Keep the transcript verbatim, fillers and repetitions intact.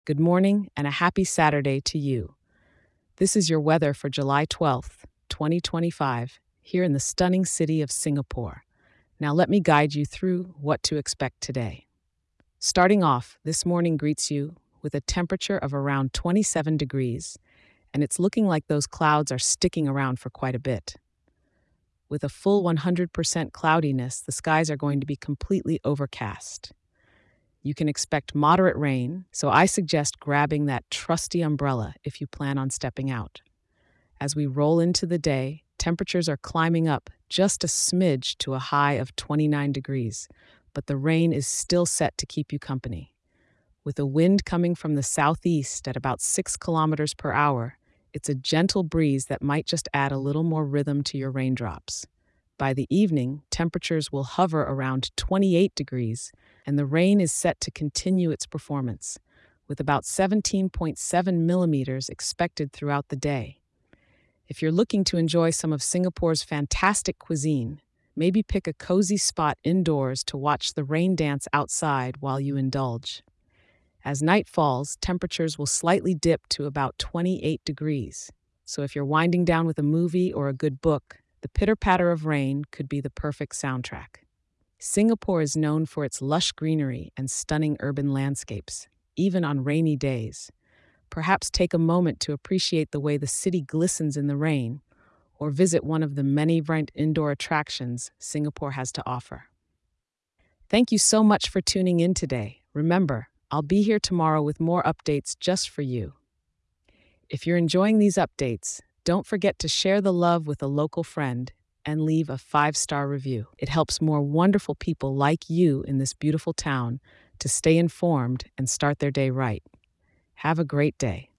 Good morning and a happy Saturday to you. This is your weather for July twelfth, twenty twenty-five, here in the stunning city of Singapore. Now, let me guide you through what to expect today. Starting off, this morning greets you with a temperature of around twenty-seven degrees, and it's looking like those clouds are sticking around for quite a bit. With a full one hundred percent cloudiness, the skies are going to be completely overcast. You can expect moderate rain, so I suggest grabbing that trusty umbrella if you plan on stepping out. As we roll into the day, temperatures are climbing up just a smidge to a high of twenty-nine degrees, but the rain is still set to keep you company. With a wind coming from the southeast at about six kilometers per hour, it's a gentle breeze that might just add a little more rhythm to your raindrops. By the evening, temperatures will hover around twenty-eight degrees, and the rain is set to continue its performance, with about seventeen point seven millimeters expected throughout the day. If you're looking to enjoy some of Singapore's fantastic cuisine, maybe pick a cozy spot indoors to watch the rain dance outside while you indulge. As night falls, temperatures will slightly dip to about twenty-eight degrees. So if you're winding down with a movie or a good book, the pitter-patter of rain could be the perfect soundtrack. Singapore is known for its lush greenery and stunning urban landscapes, even on rainy days. Perhaps take a moment to appreciate the way the city glistens in the rain, or visit one of the many vibrant indoor attractions Singapore has to offer. Thank you so much for tuning in today. Remember, I'll be here tomorrow with more updates just for you. If you're enjoying these updates, don't forget to share the love with a local friend and leave a five-star review. It helps more wonderful people like you in this beautiful town to stay informed and start their day right. Have a great day.